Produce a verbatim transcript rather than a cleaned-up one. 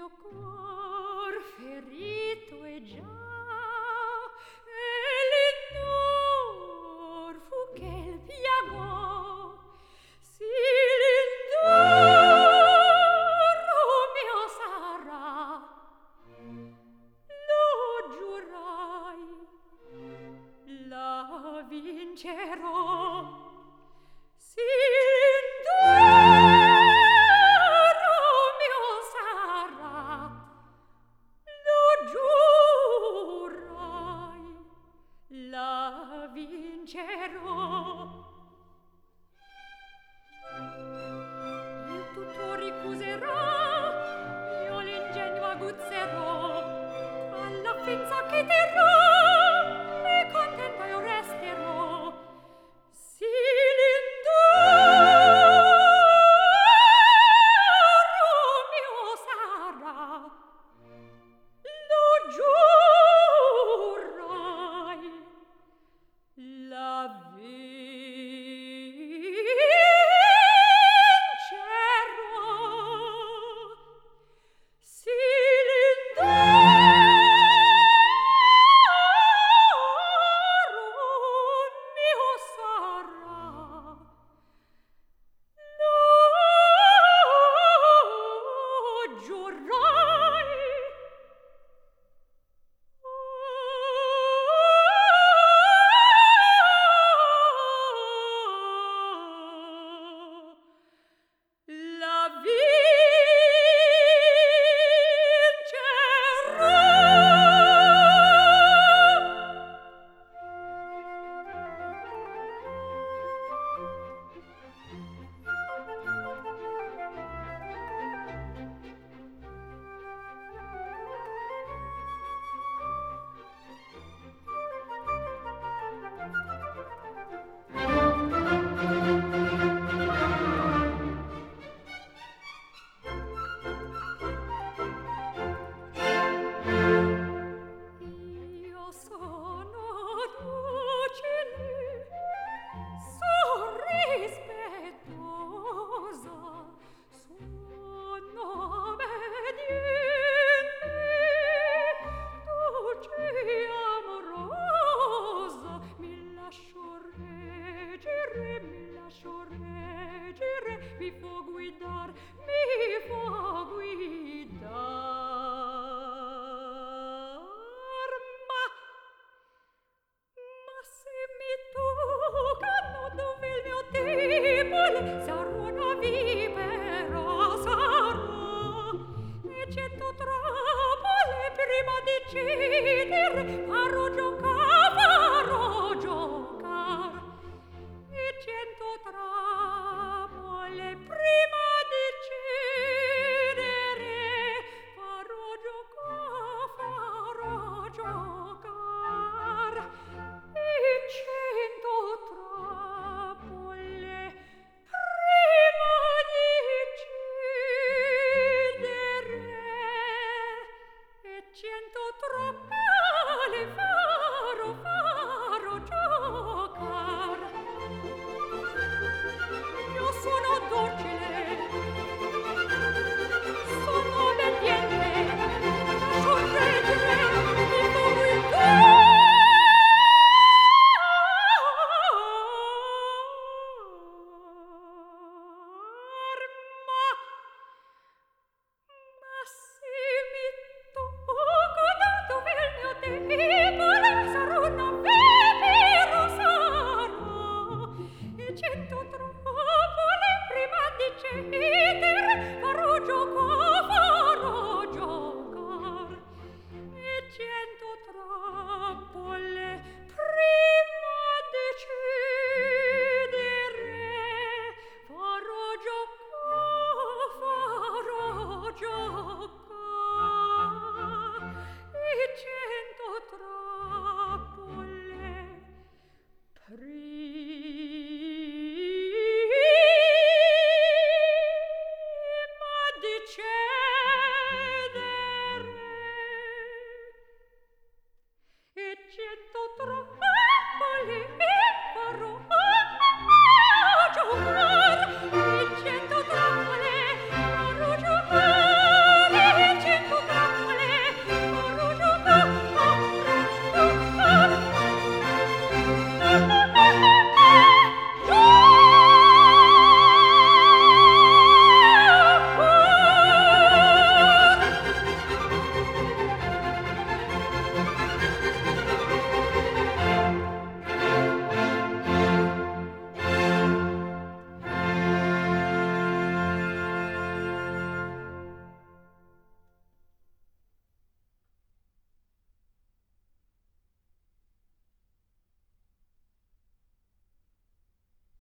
mio cor ferito è già, e l'indor fu che il piagò. Sì, l'indor mio sarà, lo giurai, la vincerò. Sì, l'indoro mio sarà, lo giurai, la vincerò. Io tutto ricuserò, io l'ingegno aguzzerò, alla finza che terrò, e contenta io resterò. Sì, l'indoro mio sarà, lo giurai, la vincerò. Sì, l'indoro mio sarà, lo giurai. La Io sono docile, son rispettosa, sono obbediente, dolce e amorosa, mi lascio reggere, mi lascio reggere, mi fo guidar, mi fo guidar. Ma Ma se mi toccano dove il mio debole, sarò una vipera, sarò, e cento trappole prima di cedere, farò giocar, farò giocar, e cento trappole prima di cedere, farò giocar, farò giocar, e cento trappole prima di cedere, e cento trappole farò, farò giocar. Io sono docile, sono obbediente, lascio reggere, mi fo guidar. Ma Ma se mi toccano dove il mio